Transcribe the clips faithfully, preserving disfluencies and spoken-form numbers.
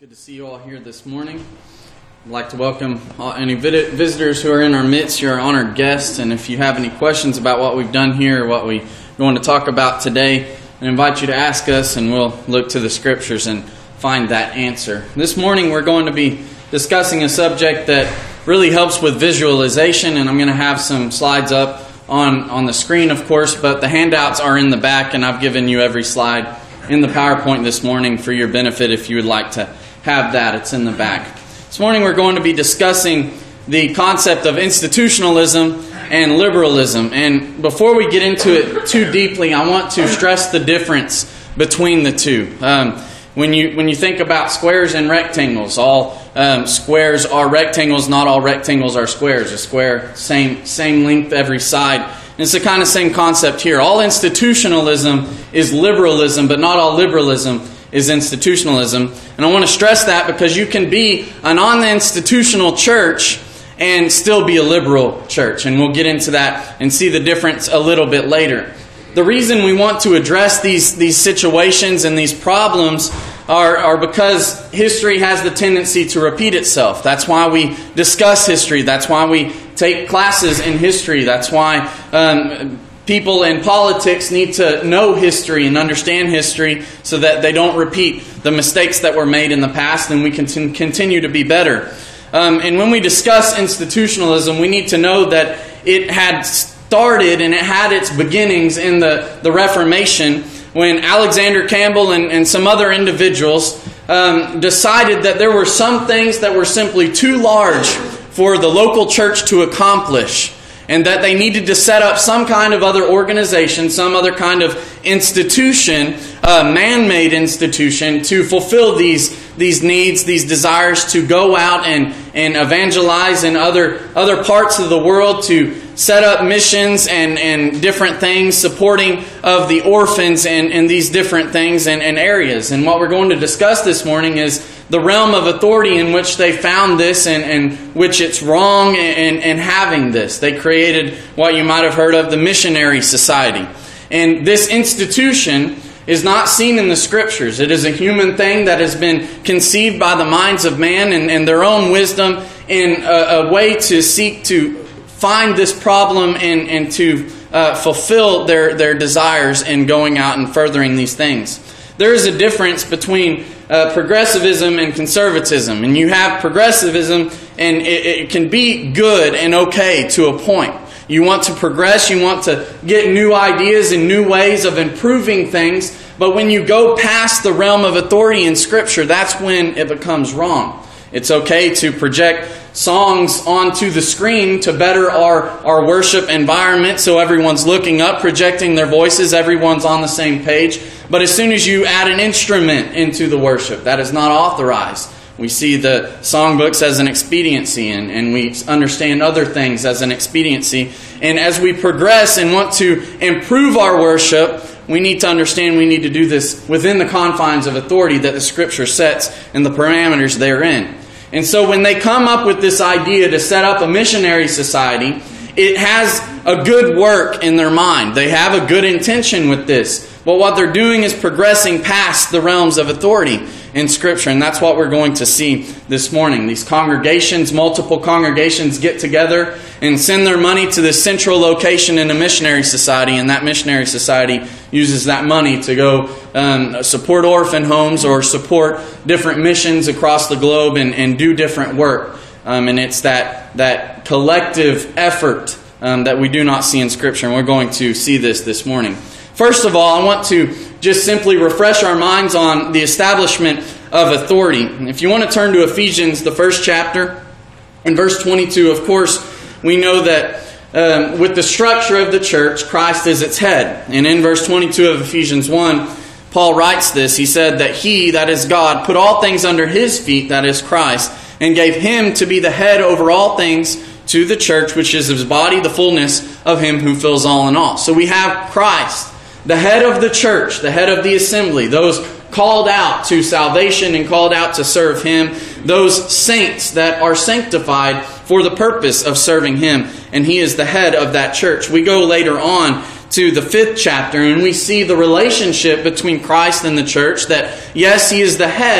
Good to see you all here this morning. I'd like to welcome all, any vid- visitors who are in our midst. You're honored guests, and if you have any questions about what we've done here or what we're going to talk about today, I invite you to ask us, and we'll look to the Scriptures and find that answer. This morning we're going to be discussing a subject that really helps with visualization, and I'm going to have some slides up on, on the screen, of course, but the handouts are in the back, and I've given you every slide in the PowerPoint this morning for your benefit if you would like to have that. It's in the back. This morning we're going to be discussing the concept of institutionalism and liberalism. And before we get into it too deeply, I want to stress the difference between the two. Um, when you when you think about squares and rectangles, all um, squares are rectangles. Not all rectangles are squares. A square, same same length every side. And it's the kind of same concept here. All institutionalism is liberalism, but not all liberalism is institutionalism. And I want to stress that because you can be a non-institutional church and still be a liberal church. And we'll get into that and see the difference a little bit later. The reason we want to address these, these situations and these problems are, are because history has the tendency to repeat itself. That's why we discuss history. That's why we take classes in history. That's why um, people in politics need to know history and understand history so that they don't repeat the mistakes that were made in the past, and we can t- continue to be better. Um, and when we discuss institutionalism, we need to know that it had started and it had its beginnings in the, the Reformation when Alexander Campbell and, and some other individuals um, decided that there were some things that were simply too large for the local church to accomplish, and that they needed to set up some kind of other organization, some other kind of institution, a man-made institution, to fulfill these these needs, these desires to go out and, and evangelize in other other parts of the world, to set up missions and, and different things, supporting of the orphans and, and these different things and, and areas. And what we're going to discuss this morning is the realm of authority in which they found this and, and which it's wrong in, in having this. They created what you might have heard of the Missionary Society. And this institution is not seen in the Scriptures. It is a human thing that has been conceived by the minds of man and, and their own wisdom in a, a way to seek to find this problem and, and to uh, fulfill their, their desires in going out and furthering these things. There is a difference between uh, progressivism and conservatism. And you have progressivism, and it, it can be good and okay to a point. You want to progress, you want to get new ideas and new ways of improving things. But when you go past the realm of authority in Scripture, that's when it becomes wrong. It's okay to project songs onto the screen to better our, our worship environment so everyone's looking up, projecting their voices, everyone's on the same page. But as soon as you add an instrument into the worship, that is not authorized. We see the songbooks as an expediency, and, and we understand other things as an expediency. And as we progress and want to improve our worship, we need to understand we need to do this within the confines of authority that the Scripture sets and the parameters therein. And so when they come up with this idea to set up a missionary society, it has a good work in their mind. They have a good intention with this. But what they're doing is progressing past the realms of authority in Scripture. And that's what we're going to see this morning. These congregations, multiple congregations get together and send their money to this central location in a missionary society. And that missionary society uses that money to go um, support orphan homes or support different missions across the globe and, and do different work. Um, and it's that, that collective effort um, that we do not see in Scripture. And we're going to see this this morning. First of all, I want to just simply refresh our minds on the establishment of authority. If you want to turn to Ephesians, the first chapter, in verse twenty-two, of course, we know that um, with the structure of the church, Christ is its head. And in verse twenty-two of Ephesians one, Paul writes this. He said that He, that is God, put all things under His feet, that is Christ, and gave Him to be the head over all things to the church, which is His body, the fullness of Him who fills all in all. So we have Christ, the head of the church, the head of the assembly, those called out to salvation and called out to serve Him, those saints that are sanctified for the purpose of serving Him, and He is the head of that church. We go later on to the fifth chapter and we see the relationship between Christ and the church, that yes, He is the head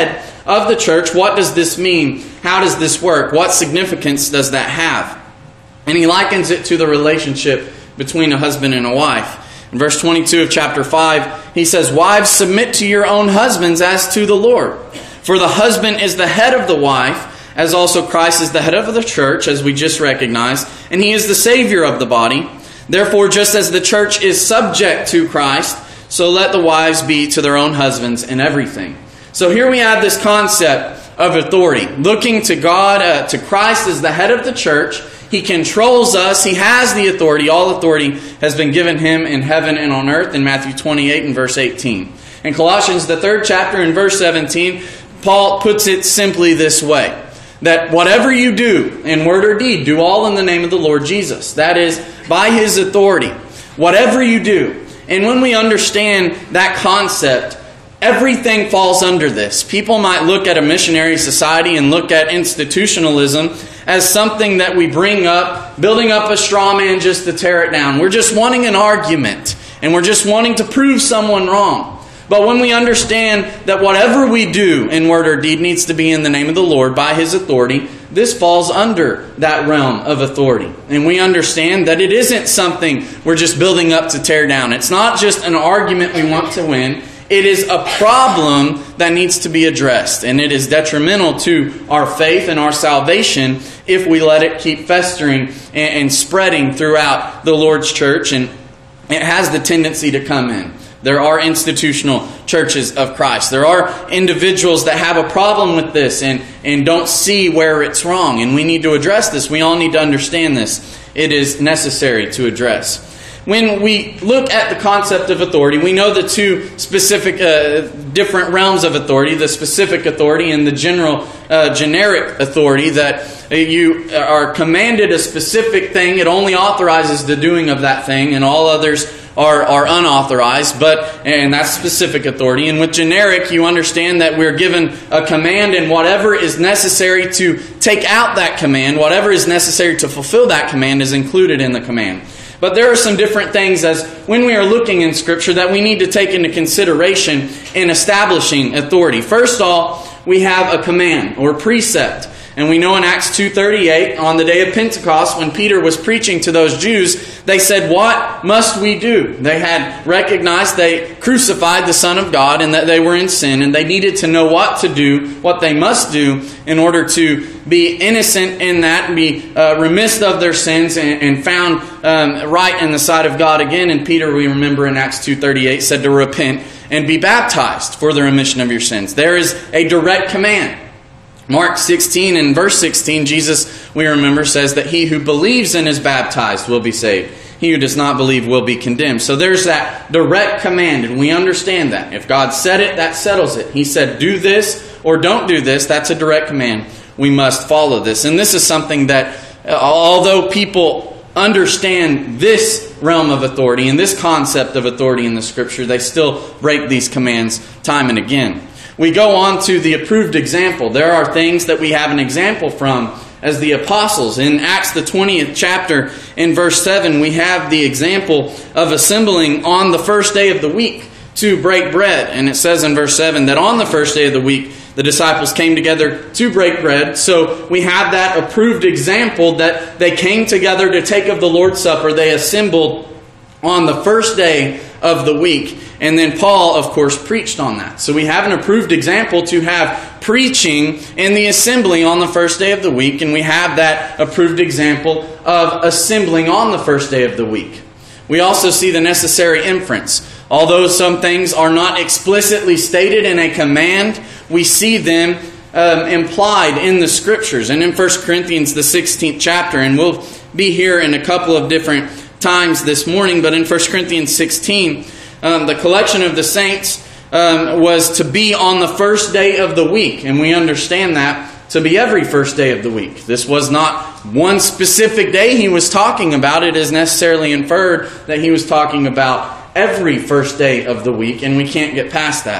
of the church. What does this mean? How does this work? What significance does that have? And he likens it to the relationship between a husband and a wife. In verse twenty-two of chapter five, he says, "Wives, submit to your own husbands as to the Lord. For the husband is the head of the wife, as also Christ is the head of the church," as we just recognized, "and he is the Savior of the body. Therefore, just as the church is subject to Christ, so let the wives be to their own husbands in everything." So here we have this concept of authority. Looking to God, uh, to Christ as the head of the church. He controls us. He has the authority. All authority has been given him in heaven and on earth in Matthew twenty-eight and verse eighteen. In Colossians, the third chapter, in verse seventeen, Paul puts it simply this way. That whatever you do, in word or deed, do all in the name of the Lord Jesus. That is, by His authority. Whatever you do. And when we understand that concept, everything falls under this. People might look at a missionary society and look at institutionalism as something that we bring up, building up a straw man just to tear it down. We're just wanting an argument, and we're just wanting to prove someone wrong. But when we understand that whatever we do in word or deed needs to be in the name of the Lord by His authority, this falls under that realm of authority. And we understand that it isn't something we're just building up to tear down. It's not just an argument we want to win. It is a problem that needs to be addressed. And it is detrimental to our faith and our salvation if we let it keep festering and spreading throughout the Lord's church. And it has the tendency to come in. There are institutional churches of Christ. There are individuals that have a problem with this and, and don't see where it's wrong. And we need to address this. We all need to understand this. It is necessary to address. When we look at the concept of authority, we know the two specific, uh, different realms of authority, the specific authority and the general, uh, generic authority, that you are commanded a specific thing. It only authorizes the doing of that thing, and all others are, are unauthorized, but, and that's specific authority. And with generic, you understand that we're given a command, and whatever is necessary to take out that command, whatever is necessary to fulfill that command is included in the command. But there are some different things as when we are looking in Scripture that we need to take into consideration in establishing authority. First of all, we have a command or precept. And we know in Acts two thirty-eight, on the day of Pentecost, when Peter was preaching to those Jews, they said, "What must we do?" They had recognized they crucified the Son of God and that they were in sin, and they needed to know what to do, what they must do in order to be innocent in that, and be uh, remiss of their sins, and, and found um, right in the sight of God again. And Peter, we remember in Acts two thirty-eight, said to repent and be baptized for the remission of your sins. There is a direct command. Mark sixteen and verse sixteen, Jesus, we remember, says that he who believes and is baptized will be saved. He who does not believe will be condemned. So there's that direct command, and we understand that. If God said it, that settles it. He said, do this or don't do this. That's a direct command. We must follow this. And this is something that, although people understand this realm of authority and this concept of authority in the Scripture, they still break these commands time and again. We go on to the approved example. There are things that we have an example from as the apostles. In Acts the twentieth chapter, in verse seven, we have the example of assembling on the first day of the week to break bread. And it says in verse seven that on the first day of the week, the disciples came together to break bread. So we have that approved example that they came together to take of the Lord's Supper. They assembled on the first day of the week. And then Paul, of course, preached on that. So we have an approved example to have preaching in the assembly on the first day of the week. And we have that approved example of assembling on the first day of the week. We also see the necessary inference. Although some things are not explicitly stated in a command, we see them um, implied in the Scriptures. And in First Corinthians, the sixteenth chapter, and we'll be here in a couple of different times this morning, but in First Corinthians sixteen, um, the collection of the saints um, was to be on the first day of the week. And we understand that to be every first day of the week. This was not one specific day he was talking about. It is necessarily inferred that he was talking about every first day of the week, and we can't get past that.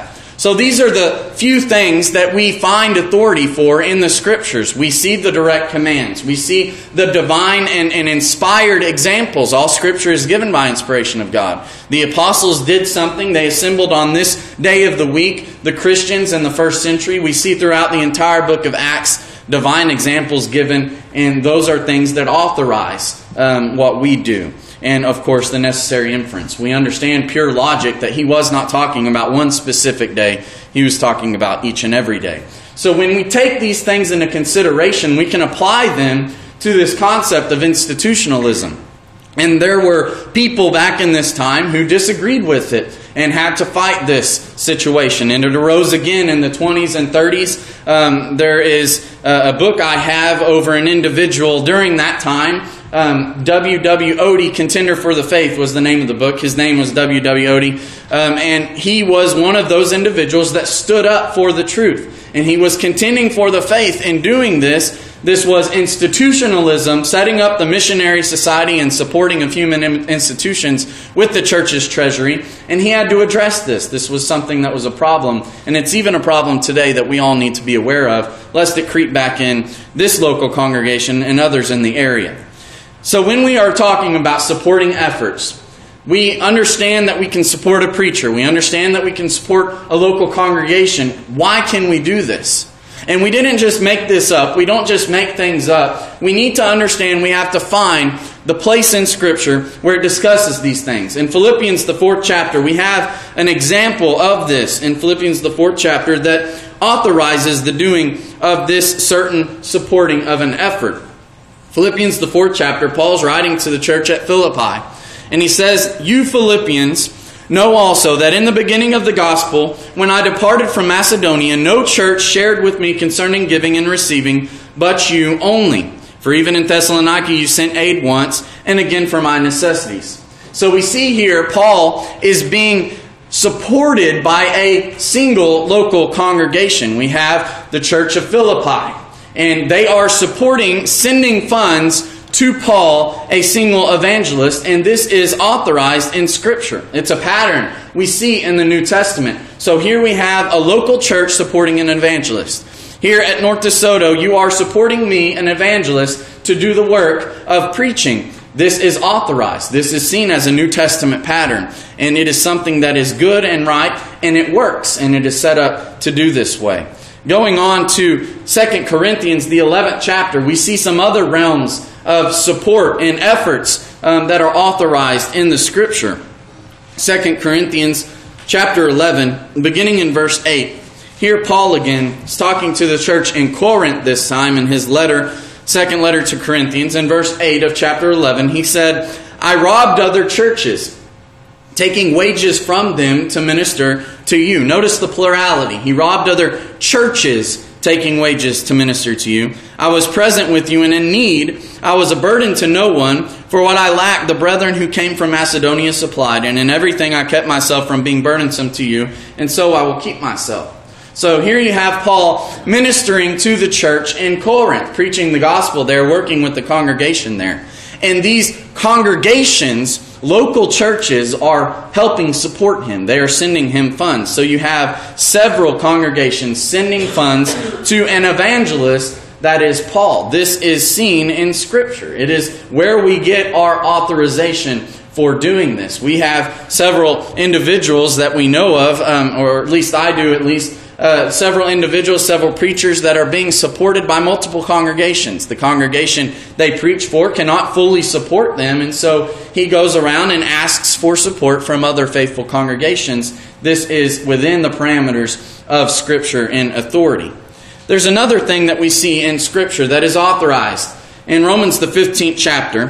So these are the few things that we find authority for in the Scriptures. We see the direct commands. We see the divine and, and inspired examples. All Scripture is given by inspiration of God. The apostles did something. They assembled on this day of the week. The Christians in the first century, we see throughout the entire book of Acts, divine examples given, and those are things that authorize um, what we do. And, of course, the necessary inference. We understand pure logic that he was not talking about one specific day. He was talking about each and every day. So when we take these things into consideration, we can apply them to this concept of institutionalism. And there were people back in this time who disagreed with it and had to fight this situation. And it arose again in the twenties and thirties. Um, there is a book I have over an individual during that time. Um, W W Odie, Contender for the Faith, was the name of the book. His name was W W Odie. Um, and he was one of those individuals that stood up for the truth. And he was contending for the faith. In doing this, this was institutionalism, setting up the missionary society and supporting of human institutions with the church's treasury. And he had to address this. This was something that was a problem. And it's even a problem today that we all need to be aware of, lest it creep back in this local congregation and others in the area. So when we are talking about supporting efforts, we understand that we can support a preacher. We understand that we can support a local congregation. Why can we do this? And we didn't just make this up. We don't just make things up. We need to understand we have to find the place in Scripture where it discusses these things. In Philippians, the fourth chapter, we have an example of this in Philippians, the fourth chapter, that authorizes the doing of this certain supporting of an effort. Philippians, the fourth chapter, Paul's writing to the church at Philippi. And he says, "You Philippians know also that in the beginning of the gospel, when I departed from Macedonia, no church shared with me concerning giving and receiving, but you only. For even in Thessalonica you sent aid once, and again for my necessities." So we see here Paul is being supported by a single local congregation. We have the church of Philippi. And they are supporting, sending funds to Paul, a single evangelist. And this is authorized in Scripture. It's a pattern we see in the New Testament. So here we have a local church supporting an evangelist. Here at North DeSoto, you are supporting me, an evangelist, to do the work of preaching. This is authorized. This is seen as a New Testament pattern. And it is something that is good and right, and it works. And it is set up to do this way. Going on to Second Corinthians, the eleventh chapter, we see some other realms of support and efforts um, that are authorized in the Scripture. Second Corinthians chapter eleven, beginning in verse eight. Here Paul again is talking to the church in Corinth this time in his letter, second letter to Corinthians. In verse eight of chapter eleven, he said, "I robbed other churches, taking wages from them to minister to you." Notice the plurality. He robbed other churches, taking wages to minister to you. "I was present with you and in need. I was a burden to no one. For what I lacked, the brethren who came from Macedonia supplied. And in everything I kept myself from being burdensome to you. And so I will keep myself." So here you have Paul ministering to the church in Corinth, preaching the gospel there, working with the congregation there. And these congregations, local churches, are helping support him. They are sending him funds. So you have several congregations sending funds to an evangelist that is Paul. This is seen in Scripture. It is where we get our authorization for doing this. We have several individuals that we know of, um, or at least I do at least, Uh, several individuals, several preachers that are being supported by multiple congregations. The congregation they preach for cannot fully support them, and so he goes around and asks for support from other faithful congregations. This is within the parameters of Scripture and authority. There's another thing that we see in Scripture that is authorized. In Romans, the fifteenth chapter,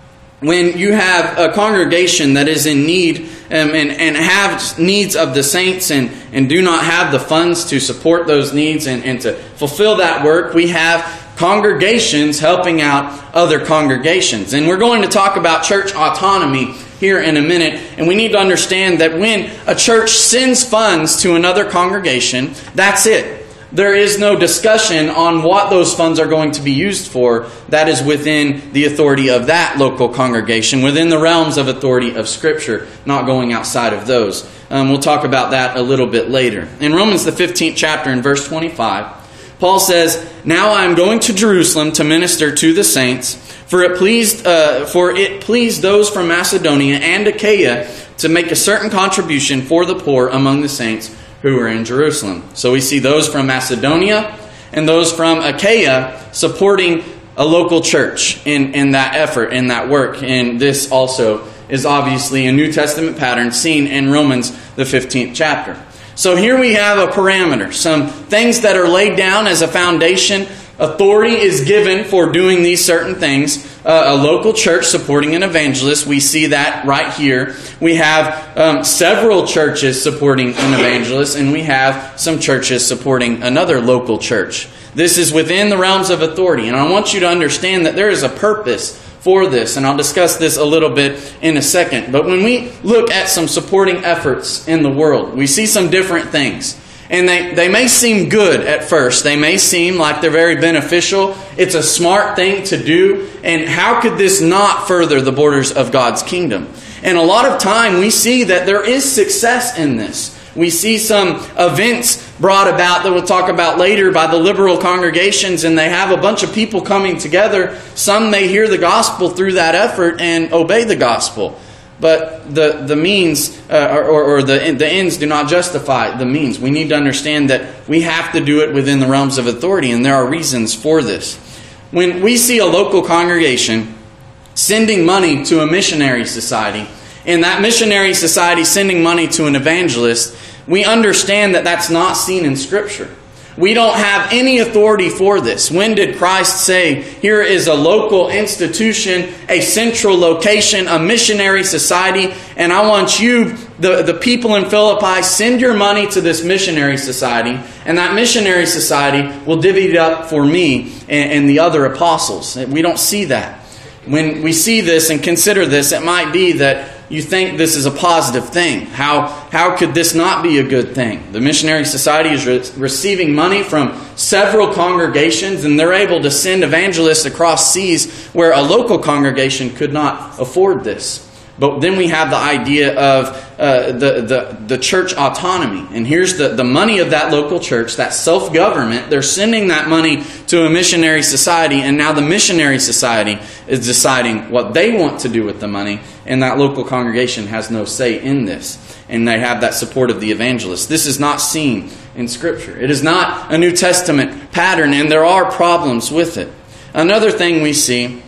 when you have a congregation that is in need um, and, and have needs of the saints and, and do not have the funds to support those needs and, and to fulfill that work, we have congregations helping out other congregations. And we're going to talk about church autonomy here in a minute. And we need to understand that when a church sends funds to another congregation, that's it. There is no discussion on what those funds are going to be used for. That is within the authority of that local congregation, within the realms of authority of Scripture, not going outside of those. Um, we'll talk about that a little bit later. In Romans, the fifteenth chapter, in verse twenty-five, Paul says, "Now I am going to Jerusalem to minister to the saints, for it pleased, uh, for it pleased those from Macedonia and Achaia to make a certain contribution for the poor among the saints who are in Jerusalem." So we see those from Macedonia and those from Achaia supporting a local church in, in that effort, in that work. And this also is obviously a New Testament pattern seen in Romans, the fifteenth chapter. So here we have a parameter, some things that are laid down as a foundation. Authority is given for doing these certain things. Uh, a local church supporting an evangelist, we see that right here. We have um, several churches supporting an evangelist, and we have some churches supporting another local church. This is within the realms of authority, and I want you to understand that there is a purpose for this, and I'll discuss this a little bit in a second. But when we look at some supporting efforts in the world, we see some different things. And they, they may seem good at first. They may seem like they're very beneficial. It's a smart thing to do. And how could this not further the borders of God's kingdom? And a lot of time we see that there is success in this. We see some events brought about that we'll talk about later by the liberal congregations, and they have a bunch of people coming together. Some may hear the gospel through that effort and obey the gospel. But the, the means uh, or, or the, the ends do not justify the means. We need to understand that we have to do it within the realms of authority, and there are reasons for this. When we see a local congregation sending money to a missionary society, and that missionary society sending money to an evangelist, we understand that that's not seen in Scripture. We don't have any authority for this. When did Christ say, here is a local institution, a central location, a missionary society, and I want you, the, the people in Philippi, send your money to this missionary society, and that missionary society will divvy it up for me and, and the other apostles. We don't see that. When we see this and consider this, it might be that you think this is a positive thing. How how could this not be a good thing? The missionary society is re- receiving money from several congregations, and they're able to send evangelists across seas where a local congregation could not afford this. But then we have the idea of uh, the, the, the church autonomy. And here's the, the money of that local church, that self-government. They're sending that money to a missionary society, and now the missionary society is deciding what they want to do with the money, and that local congregation has no say in this. And they have that support of the evangelist. This is not seen in Scripture. It is not a New Testament pattern, and there are problems with it. Another thing we see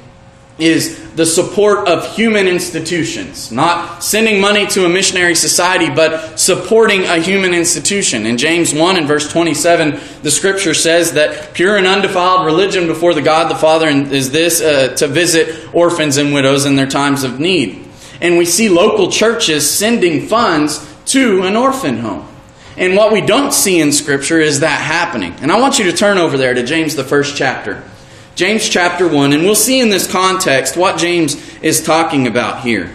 is the support of human institutions. Not sending money to a missionary society, but supporting a human institution. In James one and verse twenty-seven, the Scripture says that pure and undefiled religion before the God the Father is this, uh, to visit orphans and widows in their times of need. And we see local churches sending funds to an orphan home. And what we don't see in Scripture is that happening. And I want you to turn over there to James, the first chapter. James chapter one, and we'll see in this context what James is talking about here.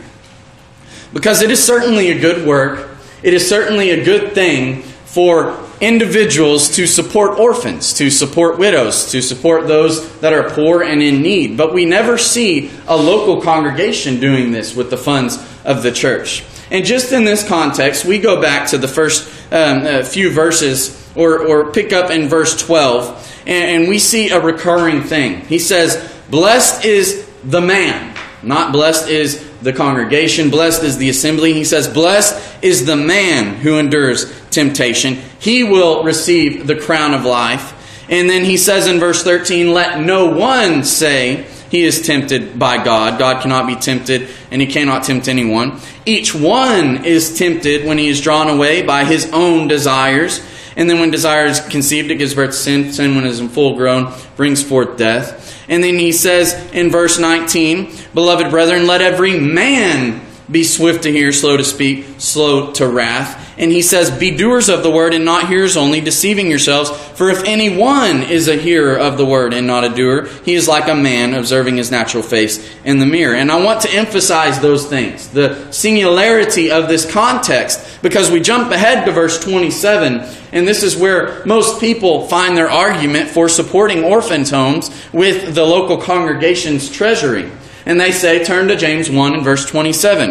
Because it is certainly a good work, it is certainly a good thing for individuals to support orphans, to support widows, to support those that are poor and in need. But we never see a local congregation doing this with the funds of the church. And just in this context, we go back to the first um, uh, few verses, or, or pick up in verse twelve, and, and we see a recurring thing. He says, blessed is the man. Not blessed is the congregation, blessed is the assembly. He says, blessed is the man who endures temptation. He will receive the crown of life. And then he says in verse thirteen, let no one say he is tempted by God. God cannot be tempted, and He cannot tempt anyone. Each one is tempted when he is drawn away by his own desires. And then when desire is conceived, it gives birth to sin. Sin, when it is in full grown, brings forth death. And then he says in verse nineteen, beloved brethren, let every man be swift to hear, slow to speak, slow to wrath. And he says, be doers of the word and not hearers only, deceiving yourselves. For if anyone is a hearer of the word and not a doer, he is like a man observing his natural face in the mirror. And I want to emphasize those things, the singularity of this context, because we jump ahead to verse twenty-seven, and this is where most people find their argument for supporting orphans' homes with the local congregation's treasury. And they say, turn to James one and verse twenty-seven.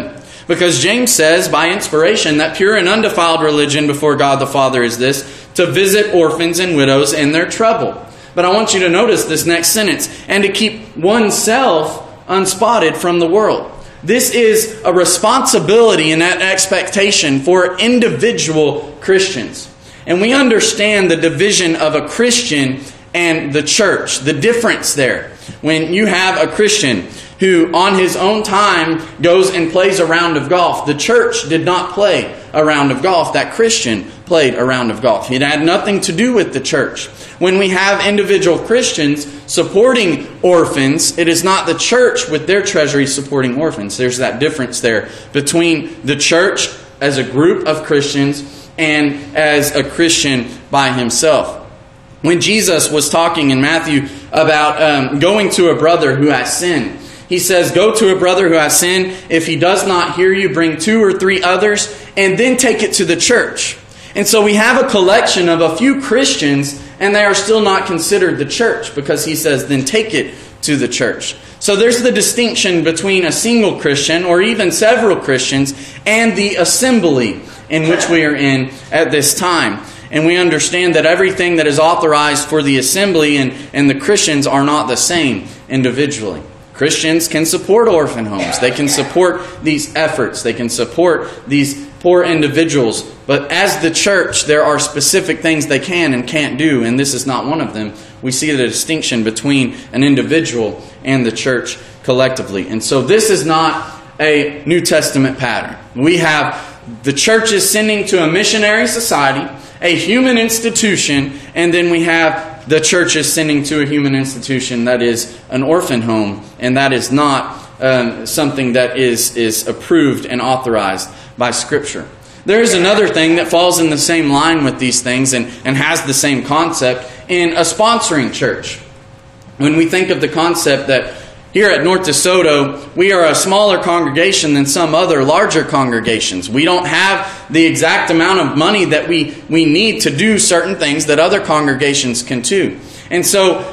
Because James says, by inspiration, that pure and undefiled religion before God the Father is this, to visit orphans and widows in their trouble. But I want you to notice this next sentence, and to keep oneself unspotted from the world. This is a responsibility and an expectation for individual Christians. And we understand the division of a Christian and the church, the difference there. When you have a Christian who on his own time goes and plays a round of golf, the church did not play a round of golf. That Christian played a round of golf. It had nothing to do with the church. When we have individual Christians supporting orphans, it is not the church with their treasury supporting orphans. There's that difference there between the church as a group of Christians and as a Christian by himself. When Jesus was talking in Matthew about um, going to a brother who has sinned, he says, go to a brother who has sinned. If he does not hear you, bring two or three others, and then take it to the church. And so we have a collection of a few Christians, and they are still not considered the church, because he says, then take it to the church. So there's the distinction between a single Christian, or even several Christians, and the assembly in which we are in at this time. And we understand that everything that is authorized for the assembly and, and the Christians are not the same individually. Christians can support orphan homes. They can support these efforts. They can support these poor individuals. But as the church, there are specific things they can and can't do, and this is not one of them. We see the distinction between an individual and the church collectively. And so this is not a New Testament pattern. We have the churches sending to a missionary society, a human institution, and then we have the churches sending to a human institution that is an orphan home, and that is not um, something that is, is approved and authorized by Scripture. There is another thing that falls in the same line with these things and, and has the same concept in a sponsoring church. When we think of the concept that here at North DeSoto, we are a smaller congregation than some other larger congregations. We don't have the exact amount of money that we, we need to do certain things that other congregations can do. And so uh,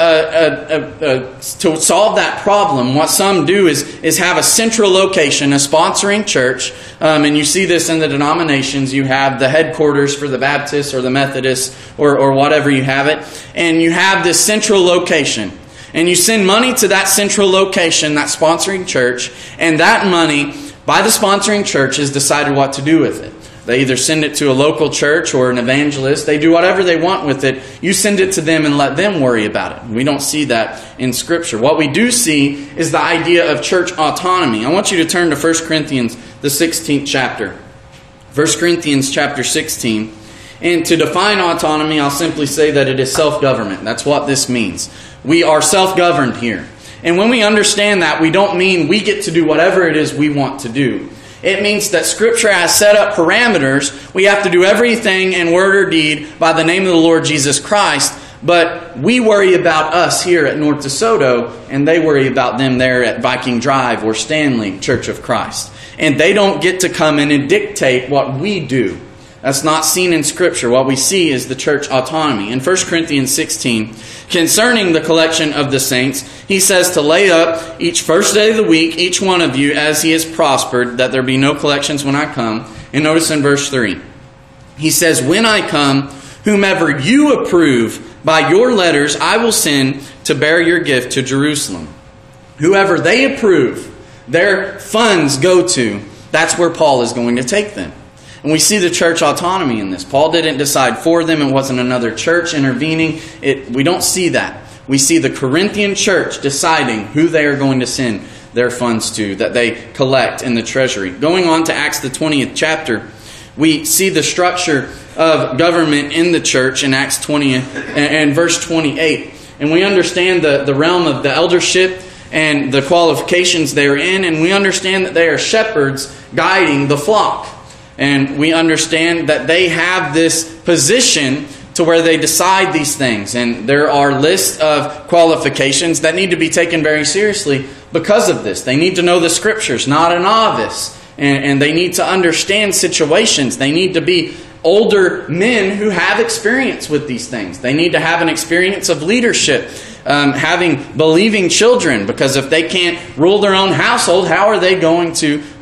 uh, uh, uh, to solve that problem, what some do is, is have a central location, a sponsoring church. Um, and you see this in the denominations. You have the headquarters for the Baptists or the Methodists or, or whatever you have it. And you have this central location. And you send money to that central location, that sponsoring church, and that money, by the sponsoring church, is decided what to do with it. They either send it to a local church or an evangelist. They do whatever they want with it. You send it to them and let them worry about it. We don't see that in Scripture. What we do see is the idea of church autonomy. I want you to turn to First Corinthians, the sixteenth chapter. First Corinthians chapter sixteen. And to define autonomy, I'll simply say that it is self-government. That's what this means. We are self-governed here. And when we understand that, we don't mean we get to do whatever it is we want to do. It means that Scripture has set up parameters. We have to do everything in word or deed by the name of the Lord Jesus Christ. But we worry about us here at North DeSoto, and they worry about them there at Viking Drive or Stanley Church of Christ. And they don't get to come in and dictate what we do. That's not seen in Scripture. What we see is the church autonomy. In First Corinthians sixteen, concerning the collection of the saints, he says to lay up each first day of the week, each one of you, as he has prospered, that there be no collections when I come. And notice in verse three, he says, when I come, whomever you approve by your letters, I will send to bear your gift to Jerusalem. Whoever they approve, their funds go to, that's where Paul is going to take them. And we see the church autonomy in this. Paul didn't decide for them. It wasn't another church intervening. It, we don't see that. We see the Corinthian church deciding who they are going to send their funds to, that they collect in the treasury. Going on to Acts the twentieth chapter, we see the structure of government in the church in Acts twenty and verse twenty-eight. And we understand the, the realm of the eldership and the qualifications they are in. And we understand that they are shepherds guiding the flock. And we understand that they have this position to where they decide these things. And there are lists of qualifications that need to be taken very seriously because of this. They need to know the Scriptures, not a novice. And, and they need to understand situations. They need to be older men who have experience with these things. They need to have an experience of leadership, um, having believing children. Because if they can't rule their own household, how are they going to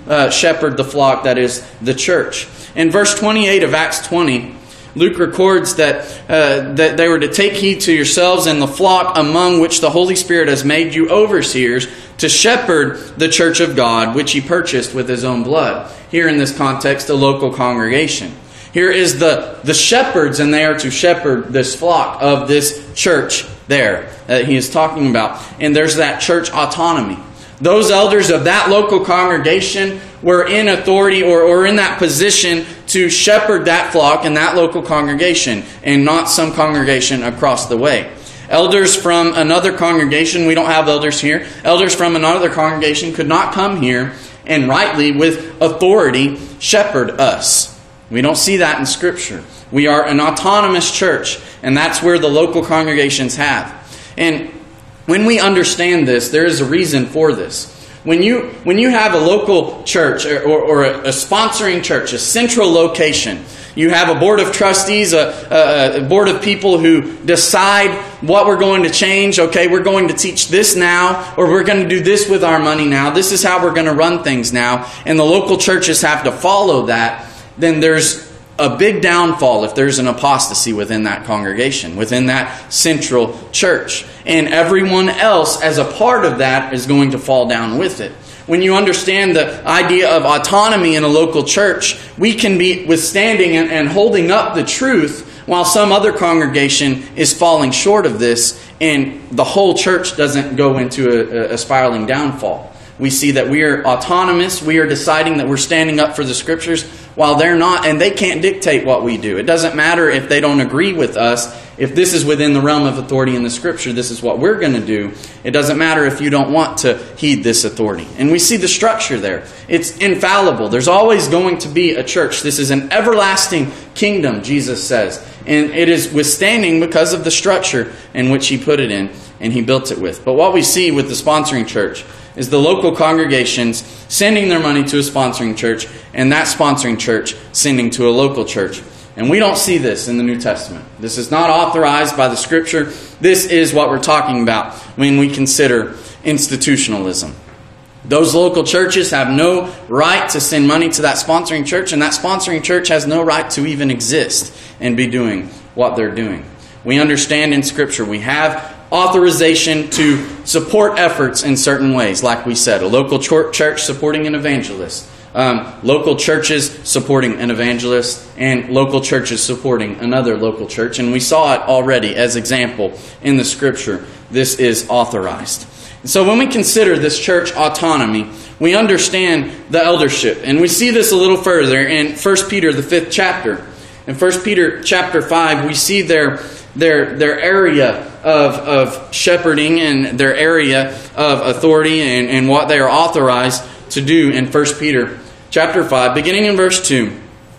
uh, shepherd the flock that is the church. In verse twenty-eight of Acts twenty, Luke records that uh, that they were to take heed to yourselves and the flock among which the Holy Spirit has made you overseers to shepherd the church of God, which he purchased with his own blood. Here in this context, a local congregation. Here is the, the shepherds, and they are to shepherd this flock of this church there that he is talking about. And there's that church autonomy. Those elders of that local congregation were in authority or, or in that position to shepherd that flock in that local congregation and not some congregation across the way. Elders from another congregation, we don't have elders here, elders from another congregation could not come here and rightly with authority shepherd us. We don't see that in Scripture. We are an autonomous church, and that's where the local congregations have. And when we understand this, there is a reason for this. When you when you have a local church or, or, or a, a sponsoring church, a central location, you have a board of trustees, a, a, a board of people who decide what we're going to change. Okay, we're going to teach this now, or we're going to do this with our money now. This is how we're going to run things now. And the local churches have to follow that. Then there's a big downfall if there's an apostasy within that congregation, within that central church. And everyone else as a part of that is going to fall down with it. When you understand the idea of autonomy in a local church, we can be withstanding and, and holding up the truth while some other congregation is falling short of this, and the whole church doesn't go into a, a spiraling downfall. We see that we are autonomous. We are deciding that we're standing up for the Scriptures while they're not, and they can't dictate what we do. It doesn't matter if they don't agree with us. If this is within the realm of authority in the Scripture, this is what we're going to do. It doesn't matter if you don't want to heed this authority. And we see the structure there. It's infallible. There's always going to be a church. This is an everlasting kingdom, Jesus says. And it is withstanding because of the structure in which He put it in and He built it with. But what we see with the sponsoring church is the local congregations sending their money to a sponsoring church, and that sponsoring church sending to a local church. And we don't see this in the New Testament. This is not authorized by the Scripture. This is what we're talking about when we consider institutionalism. Those local churches have no right to send money to that sponsoring church, and that sponsoring church has no right to even exist and be doing what they're doing. We understand in Scripture we have authorization to support efforts in certain ways. Like we said, a local church supporting an evangelist, um, local churches supporting an evangelist, and local churches supporting another local church. And we saw it already as example in the Scripture. This is authorized. And so when we consider this church autonomy, we understand the eldership. And we see this a little further in First Peter, the fifth chapter. In First Peter chapter five, we see their their their area of, of shepherding and their area of authority and, and what they are authorized to do in First Peter chapter five, beginning in verse two.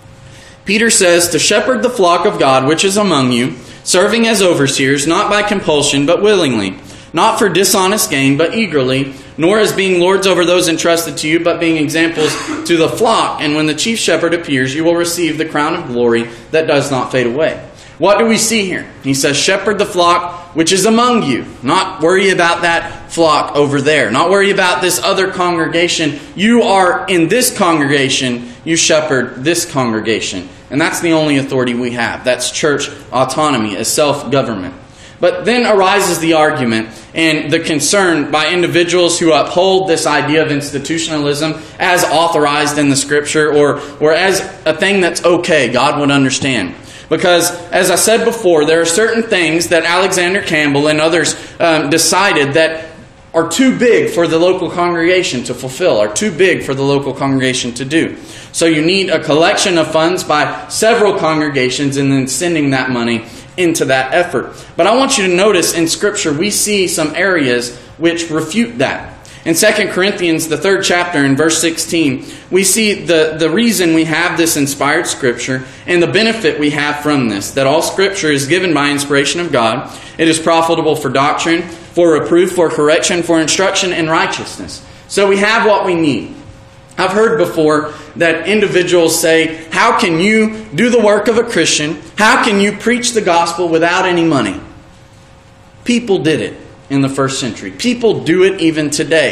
Peter says, "To shepherd the flock of God which is among you, serving as overseers, not by compulsion, but willingly, not for dishonest gain, but eagerly, nor as being lords over those entrusted to you, but being examples to the flock. And when the chief shepherd appears, you will receive the crown of glory that does not fade away." What do we see here? He says, shepherd the flock which is among you. Not worry about that flock over there. Not worry about this other congregation. You are in this congregation. You shepherd this congregation. And that's the only authority we have. That's church autonomy, as self-government. But then arises the argument and the concern by individuals who uphold this idea of institutionalism as authorized in the Scripture, or, or as a thing that's okay, God would understand. Because, as I said before, there are certain things that Alexander Campbell and others um, decided that are too big for the local congregation to fulfill, are too big for the local congregation to do. So you need a collection of funds by several congregations and then sending that money into that effort. But I want you to notice in Scripture we see some areas which refute that. In Second Corinthians, the third chapter, in verse sixteen, we see the, the reason we have this inspired Scripture and the benefit we have from this. That all Scripture is given by inspiration of God. It is profitable for doctrine, for reproof, for correction, for instruction in righteousness. So we have what we need. I've heard before that individuals say, how can you do the work of a Christian? How can you preach the gospel without any money? People did it in the first century. People do it even today.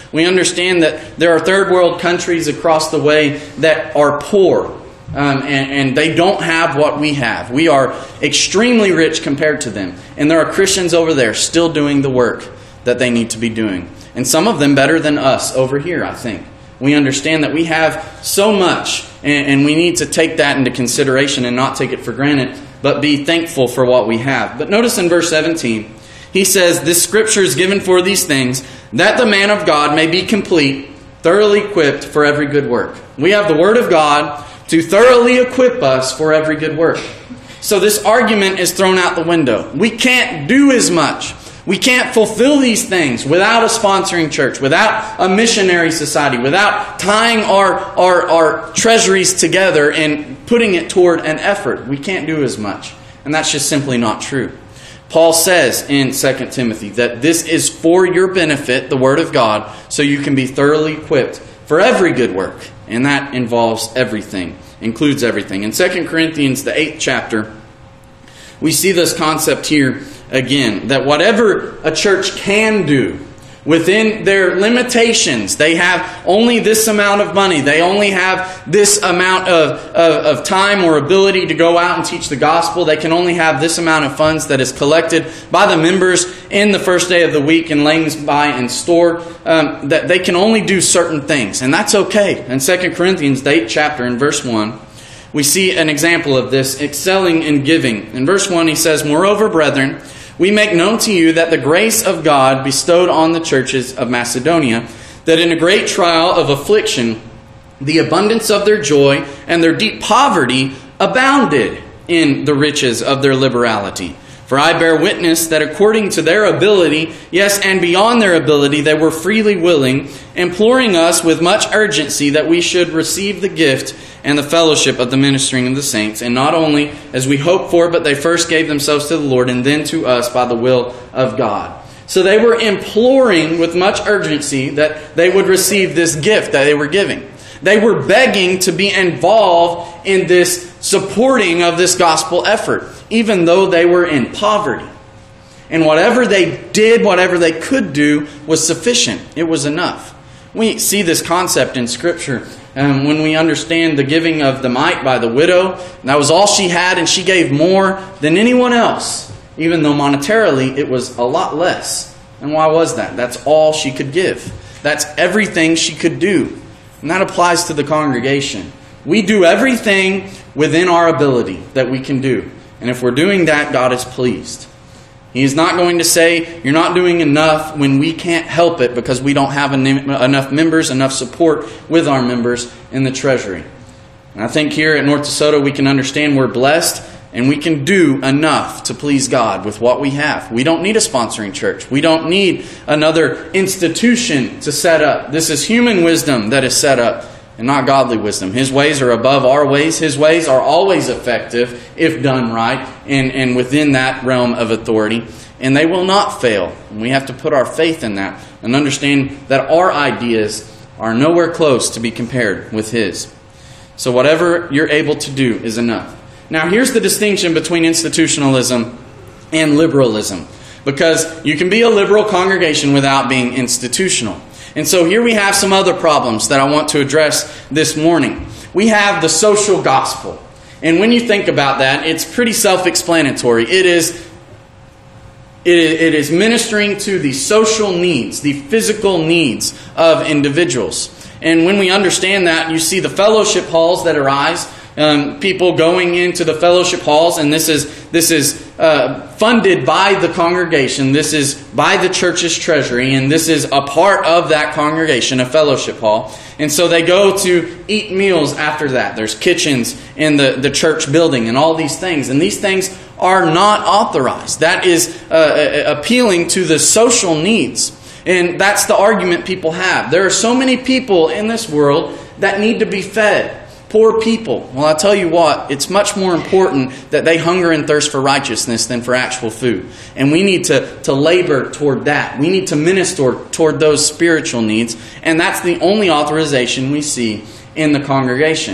We understand that there are third world countries across the way that are poor. Um, and, and they don't have what we have. We are extremely rich compared to them. And there are Christians over there still doing the work that they need to be doing. And some of them better than us over here, I think. We understand that we have so much, and, and we need to take that into consideration and not take it for granted, but be thankful for what we have. But notice in verse seventeen, he says, "This scripture is given for these things, that the man of God may be complete, thoroughly equipped for every good work." We have the Word of God to thoroughly equip us for every good work. So this argument is thrown out the window. We can't do as much. We can't fulfill these things without a sponsoring church, without a missionary society, without tying our, our, our treasuries together and putting it toward an effort. We can't do as much. And that's just simply not true. Paul says in Second Timothy that this is for your benefit, the Word of God, so you can be thoroughly equipped for every good work. And that involves everything, includes everything. In Second Corinthians, the eighth chapter, we see this concept here again, that whatever a church can do within their limitations, they have only this amount of money, they only have this amount of, of, of time or ability to go out and teach the gospel, they can only have this amount of funds that is collected by the members in the first day of the week and lays by and store, um, that they can only do certain things, and that's okay. In Second Corinthians, the eighth chapter, in verse one, we see an example of this, excelling in giving. In verse one, he says, "Moreover, brethren, we make known to you that the grace of God bestowed on the churches of Macedonia, that in a great trial of affliction, the abundance of their joy and their deep poverty abounded in the riches of their liberality. For I bear witness that according to their ability, yes, and beyond their ability, they were freely willing, imploring us with much urgency that we should receive the gift and the fellowship of the ministering of the saints, and not only as we hoped for, but they first gave themselves to the Lord and then to us by the will of God." So they were imploring with much urgency that they would receive this gift that they were giving. They were begging to be involved in this supporting of this gospel effort, even though they were in poverty. And whatever they did, whatever they could do, was sufficient. It was enough. We see this concept in Scripture um, when we understand the giving of the mite by the widow. That was all she had, and she gave more than anyone else, even though monetarily it was a lot less. And why was that? That's all she could give. That's everything she could do. And that applies to the congregation. We do everything within our ability that we can do. And if we're doing that, God is pleased. He is not going to say, "You're not doing enough," when we can't help it because we don't have enough members, enough support with our members in the treasury. And I think here at North DeSoto we can understand we're blessed and we can do enough to please God with what we have. We don't need a sponsoring church. We don't need another institution to set up. This is human wisdom that is set up and not godly wisdom. His ways are above our ways. His ways are always effective if done right and, and within that realm of authority. And they will not fail. And we have to put our faith in that and understand that our ideas are nowhere close to be compared with His. So whatever you're able to do is enough. Now here's the distinction between institutionalism and liberalism. Because you can be a liberal congregation without being institutional. And so here we have some other problems that I want to address this morning. We have the social gospel. And when you think about that, it's pretty self-explanatory. It is, it is ministering to the social needs, the physical needs of individuals. And when we understand that, you see the fellowship halls that arise. Um, people going into the fellowship halls, and this is this is uh, funded by the congregation. This is by the church's treasury, and this is a part of that congregation, a fellowship hall. And so they go to eat meals after that. There's kitchens in the, the church building and all these things. And these things are not authorized. That is uh, appealing to the social needs. And that's the argument people have. There are so many people in this world that need to be fed. Poor people. Well, I'll tell you what, it's much more important that they hunger and thirst for righteousness than for actual food. And we need to, to labor toward that. We need to minister toward those spiritual needs. And that's the only authorization we see in the congregation.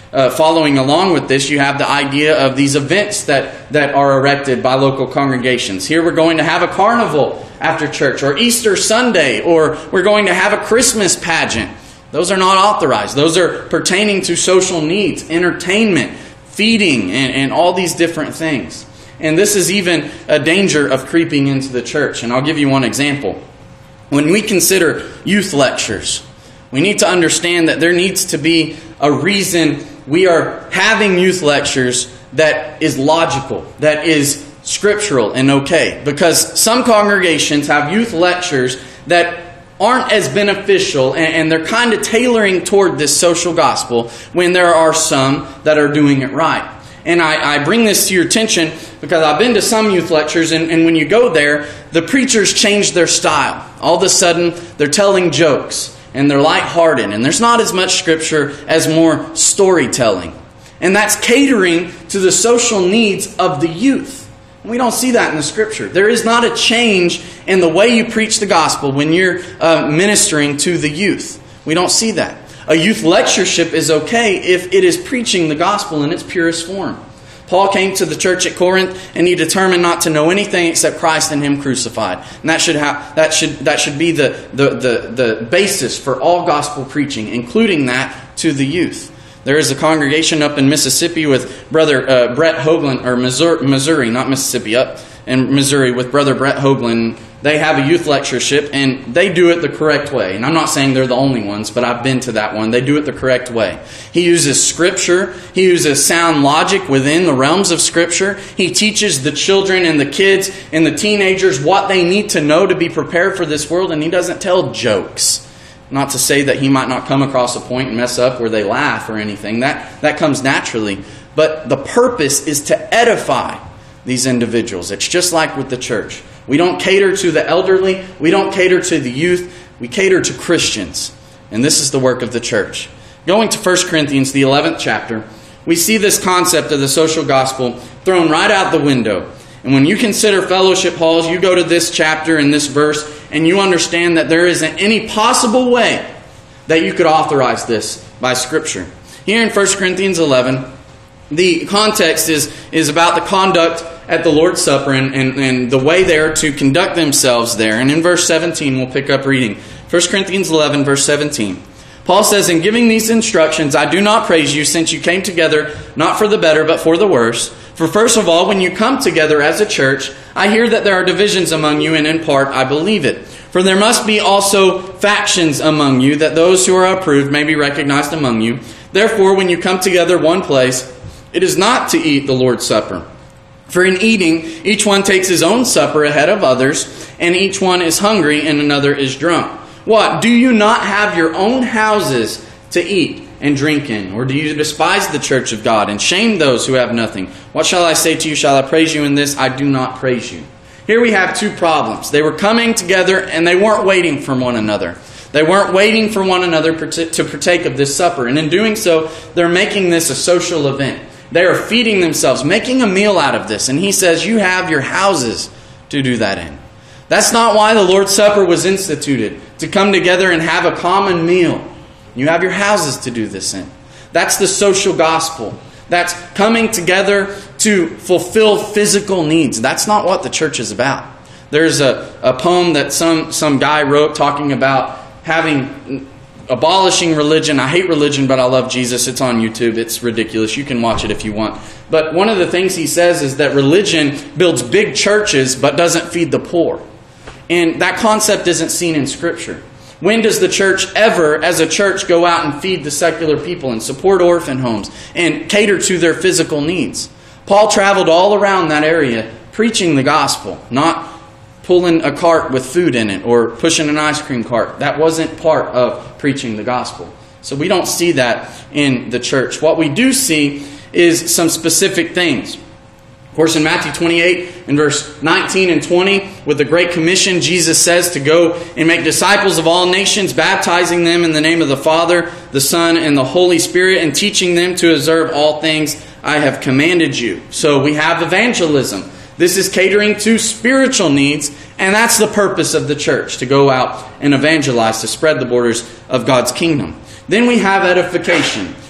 Uh, following along with this, you have the idea of these events that, that are erected by local congregations. Here we're going to have a carnival after church, or Easter Sunday, or we're going to have a Christmas pageant. Those are not authorized. Those are pertaining to social needs, entertainment, feeding, and, and all these different things. And this is even a danger of creeping into the church. And I'll give you one example. When we consider youth lectures, we need to understand that there needs to be a reason we are having youth lectures that is logical, that is scriptural and okay. Because some congregations have youth lectures that aren't as beneficial, and, and they're kind of tailoring toward this social gospel, when there are some that are doing it right. And I, I bring this to your attention because I've been to some youth lectures, and, and when you go there, the preachers change their style. All of a sudden, they're telling jokes, and they're lighthearted, and there's not as much scripture as more storytelling. And that's catering to the social needs of the youth. And we don't see that in the scripture. There is not a change in the way you preach the gospel when you're uh, ministering to the youth. We don't see that. A youth lectureship is okay if it is preaching the gospel in its purest form. Paul came to the church at Corinth, and he determined not to know anything except Christ and Him crucified. And that should have that should that should be the, the, the, the basis for all gospel preaching, including that to the youth. There is a congregation up in Mississippi with Brother uh, Brett Hoagland, or Missouri, Missouri, not Mississippi, up in Missouri with Brother Brett Hoagland. They have a youth lectureship, and they do it the correct way. And I'm not saying they're the only ones, but I've been to that one. They do it the correct way. He uses Scripture. He uses sound logic within the realms of Scripture. He teaches the children and the kids and the teenagers what they need to know to be prepared for this world, and he doesn't tell jokes. Not to say that he might not come across a point and mess up where they laugh or anything. That, that comes naturally. But the purpose is to edify these individuals. It's just like with the church. We don't cater to the elderly. We don't cater to the youth. We cater to Christians. And this is the work of the church. Going to First Corinthians, the eleventh chapter, we see this concept of the social gospel thrown right out the window. And when you consider fellowship halls, you go to this chapter and this verse, and you understand that there isn't any possible way that you could authorize this by Scripture. Here in First Corinthians eleven, the context is, is about the conduct at the Lord's Supper and, and, and the way they are to conduct themselves there. And in verse seventeen, we'll pick up reading. First Corinthians eleven, verse seventeen. Paul says, "In giving these instructions, I do not praise you, since you came together not for the better, but for the worse. For first of all, when you come together as a church, I hear that there are divisions among you, and in part I believe it. For there must be also factions among you, that those who are approved may be recognized among you. Therefore, when you come together one place, it is not to eat the Lord's Supper. For in eating, each one takes his own supper ahead of others, and each one is hungry and another is drunk. What? Do you not have your own houses to eat and drink in? Or do you despise the church of God and shame those who have nothing? What shall I say to you? Shall I praise you in this? I do not praise you." Here we have two problems. They were coming together and they weren't waiting for one another. They weren't waiting for one another to partake of this supper. And in doing so, they're making this a social event. They are feeding themselves, making a meal out of this. And he says, you have your houses to do that in. That's not why the Lord's Supper was instituted, to come together and have a common meal. You have your houses to do this in. That's the social gospel. That's coming together to fulfill physical needs. That's not what the church is about. There's a, a poem that some, some guy wrote talking about having... abolishing religion. I hate religion, but I love Jesus. It's on YouTube. It's ridiculous. You can watch it if you want. But one of the things he says is that religion builds big churches but doesn't feed the poor. And that concept isn't seen in Scripture. When does the church ever, as a church, go out and feed the secular people and support orphan homes and cater to their physical needs? Paul traveled all around that area preaching the gospel, not pulling a cart with food in it or pushing an ice cream cart. That wasn't part of preaching the gospel. So we don't see that in the church. What we do see is some specific things. Of course, in Matthew twenty-eight, in verse nineteen and twenty, with the Great Commission, Jesus says to go and make disciples of all nations, baptizing them in the name of the Father, the Son, and the Holy Spirit, and teaching them to observe all things I have commanded you. So we have evangelism. This is catering to spiritual needs, and that's the purpose of the church, to go out and evangelize, to spread the borders of God's kingdom. Then we have edification.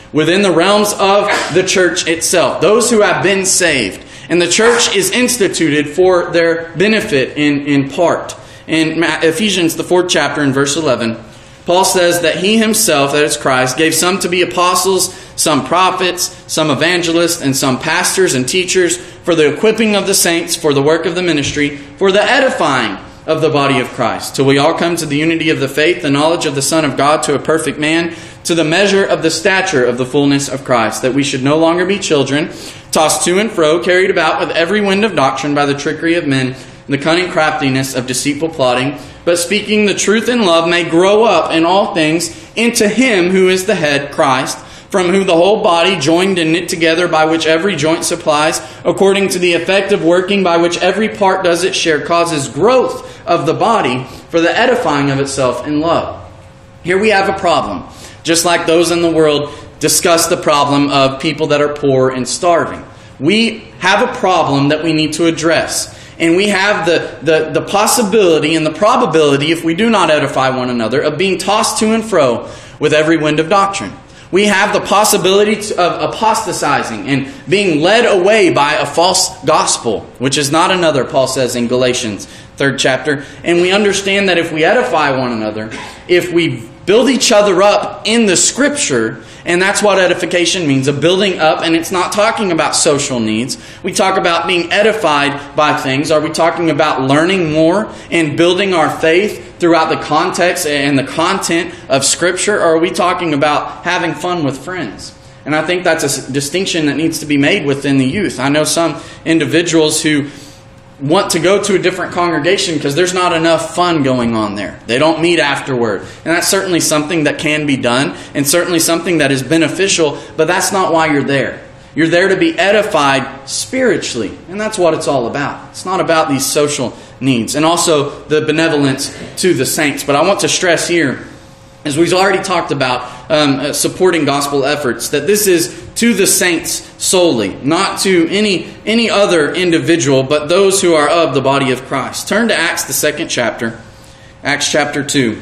within the realms of the church itself, those who have been saved. And the church is instituted for their benefit in, in part. In Ephesians, the fourth chapter, in verse eleven, Paul says that He Himself, that is Christ, gave some to be apostles, some prophets, some evangelists, and some pastors and teachers for the equipping of the saints, for the work of the ministry, for the edifying of the body of Christ, till we all come to the unity of the faith, the knowledge of the Son of God, to a perfect man, to the measure of the stature of the fullness of Christ, that we should no longer be children, tossed to and fro, carried about with every wind of doctrine by the trickery of men, the cunning craftiness of deceitful plotting, but speaking the truth in love may grow up in all things into Him who is the head, Christ, from whom the whole body, joined and knit together by which every joint supplies, according to the effective working by which every part does its share, causes growth of the body for the edifying of itself in love. Here we have a problem. Just like those in the world discuss the problem of people that are poor and starving. We have a problem that we need to address. And we have the, the, the possibility and the probability, if we do not edify one another, of being tossed to and fro with every wind of doctrine. We have the possibility of apostatizing and being led away by a false gospel, which is not another, Paul says in Galatians, third chapter. And we understand that if we edify one another, if we build each other up in the Scripture, and that's what edification means, a building up, and it's not talking about social needs. We talk about being edified by things. Are we talking about learning more and building our faith throughout the context and the content of Scripture? Or are we talking about having fun with friends? And I think that's a distinction that needs to be made within the youth. I know some individuals who want to go to a different congregation because there's not enough fun going on there. They don't meet afterward. And that's certainly something that can be done and certainly something that is beneficial, but that's not why you're there. You're there to be edified spiritually, and that's what it's all about. It's not about these social needs and also the benevolence to the saints. But I want to stress here, as we've already talked about, um, supporting gospel efforts, that this is to the saints solely, not to any any other individual, but those who are of the body of Christ. Turn to Acts, the second chapter, Acts chapter two.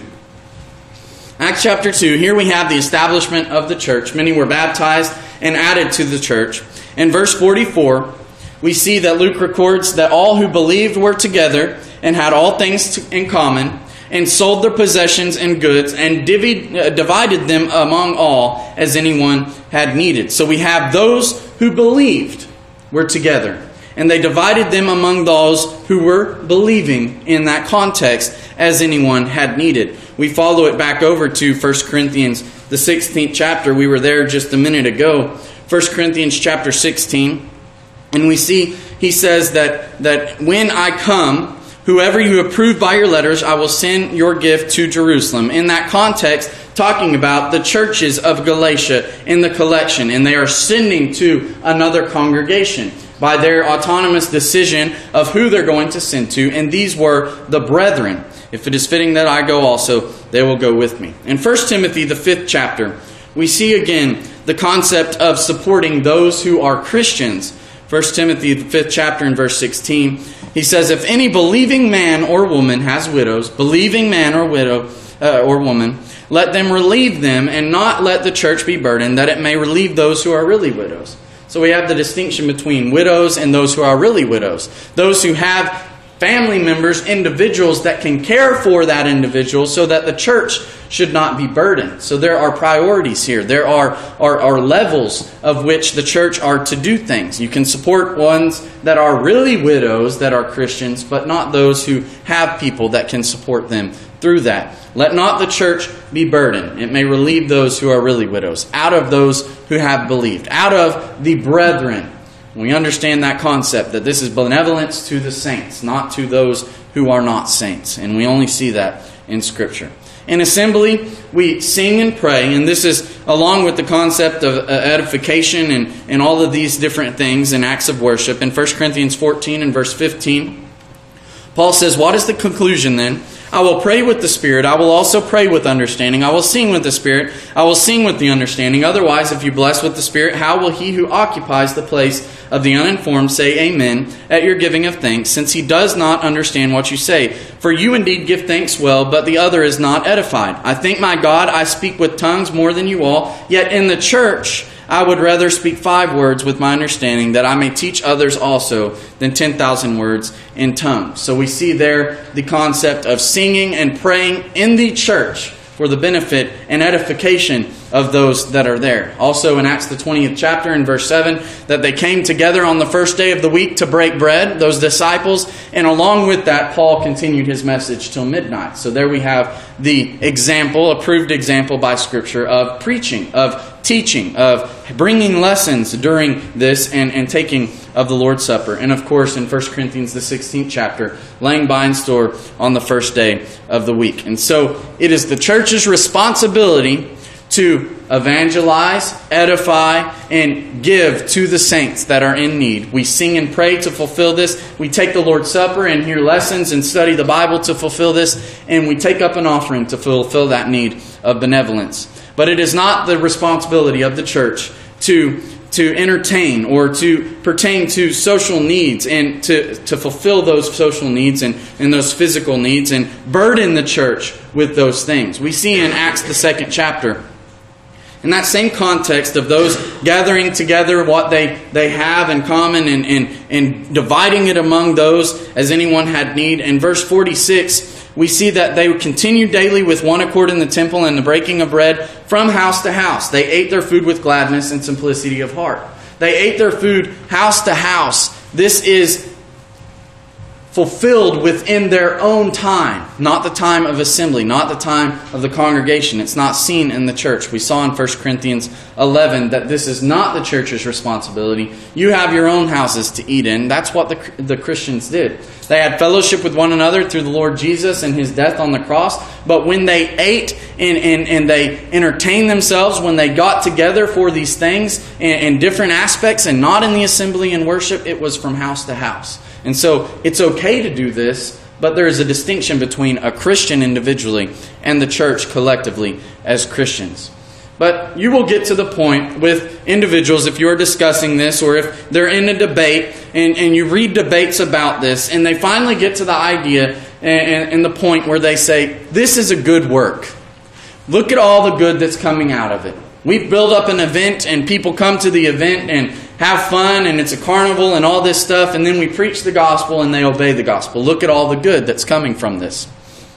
Acts chapter two, here we have the establishment of the church. Many were baptized and added to the church. In verse forty-four, we see that Luke records that all who believed were together and had all things in common, and sold their possessions and goods, and divided them among all as anyone had needed. So we have those who believed were together, and they divided them among those who were believing in that context as anyone had needed. We follow it back over to First Corinthians, the sixteenth chapter. We were there just a minute ago. First Corinthians chapter sixteen. And we see, he says that, that when I come, whoever you approve by your letters, I will send your gift to Jerusalem. In that context, talking about the churches of Galatia in the collection. And they are sending to another congregation by their autonomous decision of who they're going to send to. And these were the brethren. If it is fitting that I go also, they will go with me. In First Timothy, the fifth chapter, we see again the concept of supporting those who are Christians. First Timothy, the fifth chapter, in verse sixteen. He says, if any believing man or woman has widows, believing man or widow uh, or woman, let them relieve them, and not let the church be burdened, that it may relieve those who are really widows. So we have the distinction between widows and those who are really widows. Those who have family members, individuals that can care for that individual so that the church should not be burdened. So there are priorities here. There are, are, are levels of which the church are to do things. You can support ones that are really widows that are Christians, but not those who have people that can support them through that. Let not the church be burdened. It may relieve those who are really widows, out of those who have believed, out of the brethren. We understand that concept, that this is benevolence to the saints, not to those who are not saints. And we only see that in Scripture. In assembly, we sing and pray, and this is along with the concept of edification and, and all of these different things and acts of worship. In First Corinthians fourteen and verse fifteen, Paul says, what is the conclusion then? I will pray with the Spirit. I will also pray with understanding. I will sing with the Spirit. I will sing with the understanding. Otherwise, if you bless with the Spirit, how will he who occupies the place of the uninformed say amen at your giving of thanks, since he does not understand what you say? For you indeed give thanks well, but the other is not edified. I thank my God, I speak with tongues more than you all, yet in the church I would rather speak five words with my understanding, that I may teach others also, than ten thousand words in tongues. So we see there the concept of singing and praying in the church for the benefit and edification of those that are there. Also in Acts the twentieth chapter in verse seven, that they came together on the first day of the week to break bread, those disciples, and along with that, Paul continued his message till midnight. So there we have the example, approved example by Scripture of preaching, of teaching, of bringing lessons during this and, and taking of the Lord's Supper. And of course, in First Corinthians, the sixteenth chapter, laying by in store on the first day of the week. And so it is the church's responsibility to evangelize, edify, and give to the saints that are in need. We sing and pray to fulfill this. We take the Lord's Supper and hear lessons and study the Bible to fulfill this. And we take up an offering to fulfill that need of benevolence. But it is not the responsibility of the church to, to entertain or to pertain to social needs and to, to fulfill those social needs and, and those physical needs and burden the church with those things. We see in Acts the second chapter, in that same context of those gathering together what they, they have in common and, and, and dividing it among those as anyone had need. In verse forty-six, we see that they continued daily with one accord in the temple and the breaking of bread from house to house. They ate their food with gladness and simplicity of heart. They ate their food house to house. This is fulfilled within their own time, not the time of assembly, not the time of the congregation. It's not seen in the church. We saw in First Corinthians eleven that this is not the church's responsibility. You have your own houses to eat in. That's what the, the Christians did. They had fellowship with one another through the Lord Jesus and His death on the cross. But when they ate and, and, and they entertained themselves, when they got together for these things and, and different aspects and not in the assembly and worship, it was from house to house. And so it's okay to do this, but there is a distinction between a Christian individually and the church collectively as Christians. But you will get to the point with individuals, if you are discussing this or if they're in a debate and, and you read debates about this, and they finally get to the idea and, and the point where they say, this is a good work. Look at all the good that's coming out of it. We build up an event and people come to the event and have fun and it's a carnival and all this stuff, and then we preach the gospel and they obey the gospel. Look at all the good that's coming from this.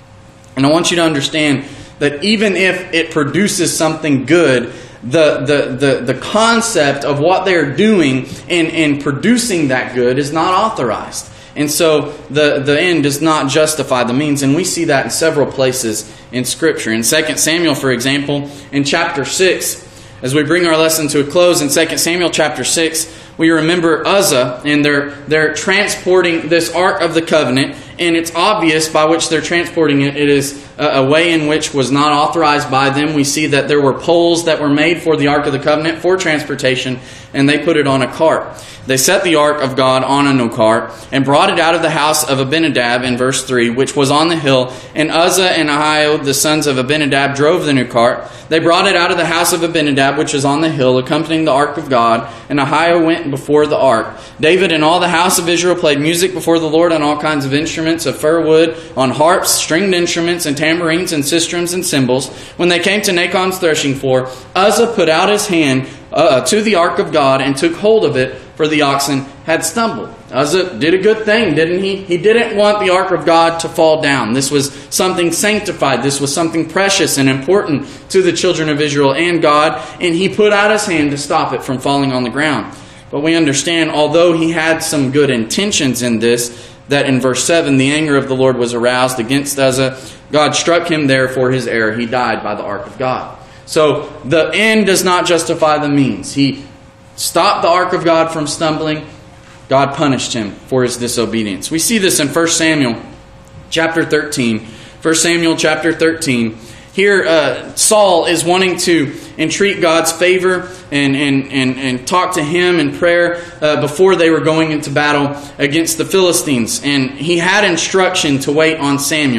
And I want you to understand that even if it produces something good, the the the, the concept of what they're doing in, in producing that good is not authorized. And so the, the end does not justify the means. And we see that in several places in Scripture. In Second Samuel, for example, in chapter six, as we bring our lesson to a close, in Second Samuel chapter six, we remember Uzzah, and they're, they're transporting this Ark of the Covenant, and it's obvious by which they're transporting it. It is a, a way in which was not authorized by them. We see that there were poles that were made for the Ark of the Covenant for transportation, and they put it on a cart. They set the Ark of God on a new cart and brought it out of the house of Abinadab in verse three, which was on the hill. And Uzzah and Ahio, the sons of Abinadab, drove the new cart. They brought it out of the house of Abinadab, which is on the hill, accompanying the Ark of God. And Ahio went before the Ark. David and all the house of Israel played music before the Lord on all kinds of instruments of fir wood, on harps, stringed instruments, and tambourines, and sistrums, and cymbals. When they came to Nachon's threshing floor, Uzzah put out his hand uh, to the Ark of God and took hold of it, for the oxen had stumbled. Uzzah did a good thing, didn't he? He didn't want the Ark of God to fall down. This was something sanctified. This was something precious and important to the children of Israel and God, and he put out his hand to stop it from falling on the ground. But we understand, although he had some good intentions in this, that in verse seven, the anger of the Lord was aroused against Uzzah. God struck him there for his error. He died by the Ark of God. So the end does not justify the means. He stopped the Ark of God from stumbling. God punished him for his disobedience. We see this in First Samuel chapter thirteen. First Samuel chapter thirteen. Here uh, Saul is wanting to entreat God's favor and, and, and, and talk to him in prayer uh, before they were going into battle against the Philistines. And he had instruction to wait on Samuel.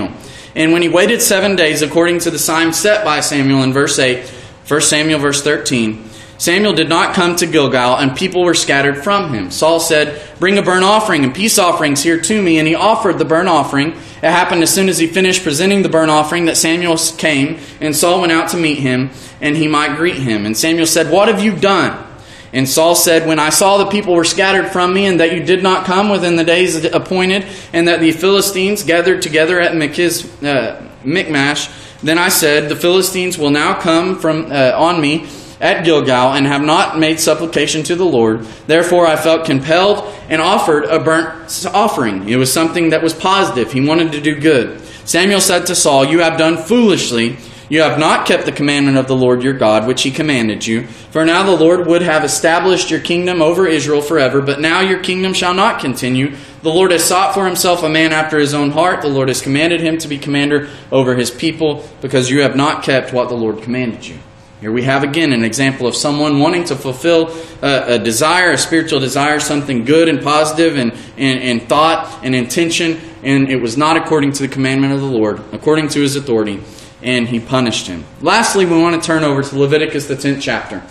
And when he waited seven days, according to the time set by Samuel in verse eight, First Samuel verse thirteen, Samuel did not come to Gilgal, and people were scattered from him. Saul said, "Bring a burnt offering and peace offerings here to me." And he offered the burnt offering. It happened as soon as he finished presenting the burnt offering that Samuel came, and Saul went out to meet him, and he might greet him. And Samuel said, "What have you done?" And Saul said, "When I saw the people were scattered from me, and that you did not come within the days appointed, and that the Philistines gathered together at Michmash, uh, Michmash, then I said, the Philistines will now come from uh, on me at Gilgal, and have not made supplication to the Lord. Therefore I felt compelled and offered a burnt offering." It was something that was positive. He wanted to do good. Samuel said to Saul, "You have done foolishly. You have not kept the commandment of the Lord your God, which he commanded you. For now the Lord would have established your kingdom over Israel forever, but now your kingdom shall not continue. The Lord has sought for himself a man after his own heart. The Lord has commanded him to be commander over his people, because you have not kept what the Lord commanded you." Here we have again an example of someone wanting to fulfill a, a desire, a spiritual desire, something good and positive and, and, and thought and intention, and it was not according to the commandment of the Lord, according to his authority, and he punished him. Lastly, we want to turn over to Leviticus, the tenth chapter.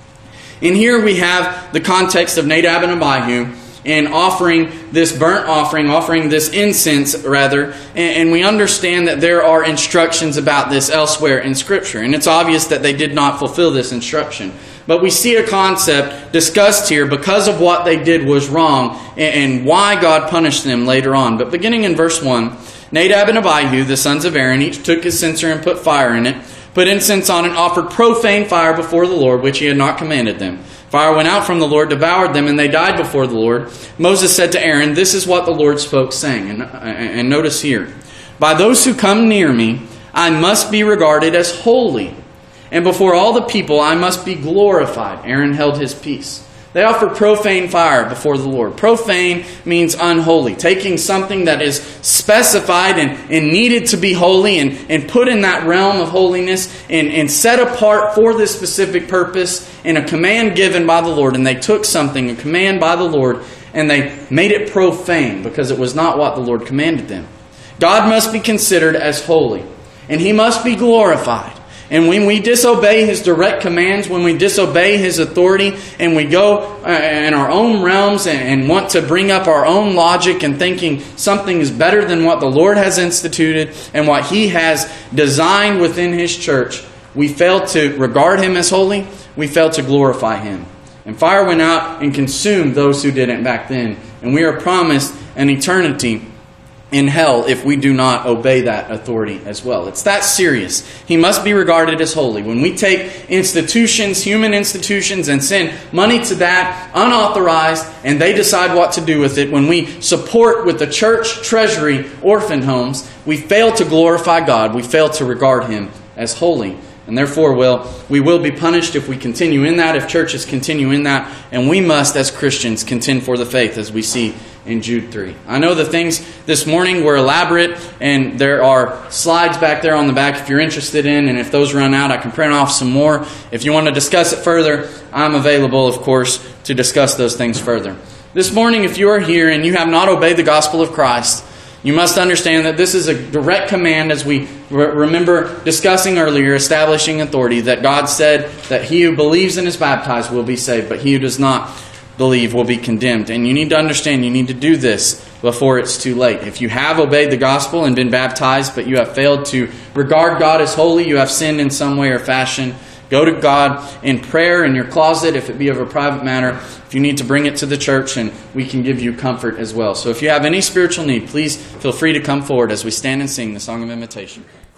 And here we have the context of Nadab and Abihu, and offering this burnt offering, offering this incense, rather. And, and we understand that there are instructions about this elsewhere in Scripture. And it's obvious that they did not fulfill this instruction. But we see a concept discussed here because of what they did was wrong and, and why God punished them later on. But beginning in verse one, Nadab and Abihu, the sons of Aaron, each took his censer and put fire in it, put incense on it, and offered profane fire before the Lord, which he had not commanded them. Fire went out from the Lord, devoured them, and they died before the Lord. Moses said to Aaron, "This is what the Lord spoke, saying," and, and notice here, "By those who come near me, I must be regarded as holy, and before all the people I must be glorified." Aaron held his peace. They offered profane fire before the Lord. Profane means unholy, taking something that is specified and, and needed to be holy and, and put in that realm of holiness and, and set apart for this specific purpose in a command given by the Lord. And they took something, a command by the Lord, and they made it profane because it was not what the Lord commanded them. God must be considered as holy, and he must be glorified. And when we disobey his direct commands, when we disobey his authority, and we go in our own realms and want to bring up our own logic and thinking something is better than what the Lord has instituted and what he has designed within his church, we fail to regard him as holy. We fail to glorify him. And fire went out and consumed those who didn't back then. And we are promised an eternity in hell if we do not obey that authority as well. It's that serious. He must be regarded as holy. When we take institutions, human institutions, and send money to that unauthorized, and they decide what to do with it, when we support with the church treasury orphan homes, we fail to glorify God. We fail to regard him as holy. And therefore, will we will be punished if we continue in that, if churches continue in that. And we must, as Christians, contend for the faith, as we see in Jude three. I know the things this morning were elaborate, and there are slides back there on the back if you're interested in, and if those run out, I can print off some more. If you want to discuss it further, I'm available, of course, to discuss those things further. This morning, if you are here and you have not obeyed the gospel of Christ, you must understand that this is a direct command, as we re- remember discussing earlier, establishing authority, that God said that he who believes and is baptized will be saved, but he who does not believe will be condemned. And you need to understand, you need to do this before it's too late. If you have obeyed the gospel and been baptized, but you have failed to regard God as holy, you have sinned in some way or fashion, go to God in prayer in your closet, if it be of a private matter. If you need to, bring it to the church, and we can give you comfort as well. So if you have any spiritual need, please feel free to come forward as we stand and sing the song of invitation.